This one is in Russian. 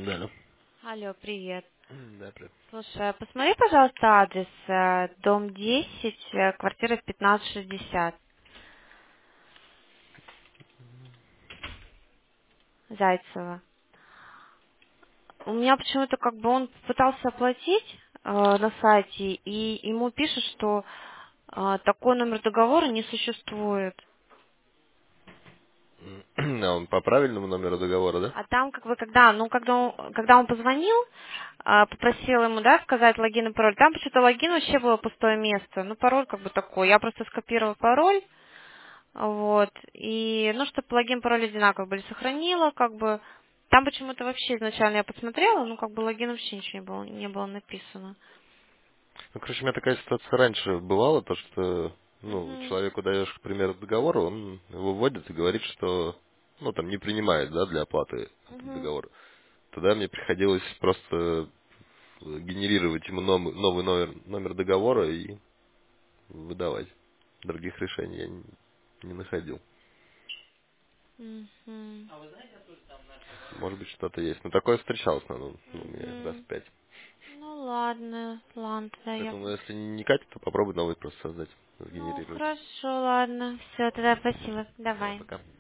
Да, алло. Алло, привет. Да, привет. Слушай, посмотри, пожалуйста, адрес, дом 10, квартира 1560, Зайцева. У меня почему-то как бы он пытался оплатить на сайте, и ему пишут, что такой номер договора не существует. А он по правильному номеру договора, да? А там, как бы, когда он позвонил, попросил ему, да, сказать логин и пароль, там почему-то логин вообще было пустое место, ну, пароль как бы такой. Я просто скопировала пароль, вот, и, ну, чтобы логин, пароль одинаково были, сохранила, как бы, там почему-то вообще изначально я посмотрела, ну, как бы логин вообще ничего не было написано. Ну, короче, у меня такая ситуация раньше бывала, то что, ну, Мгм. человеку даешь, к примеру, договор, он его вводит и говорит, что, ну, там, не принимает, да, для оплаты этот Мгм. договор. Тогда мне приходилось просто генерировать ему новый номер договора и выдавать. Других решений я не находил. Мгм. Может быть, что-то есть. Но такое встречалось, наверное, ну, у меня раз Мгм. 5. Ну, ладно, ладно, тогда я... Поэтому, если не катит, то попробуй новый просто создать, Ну, сгенерировать. хорошо, ладно, все, тогда спасибо, Давай, давай. пока.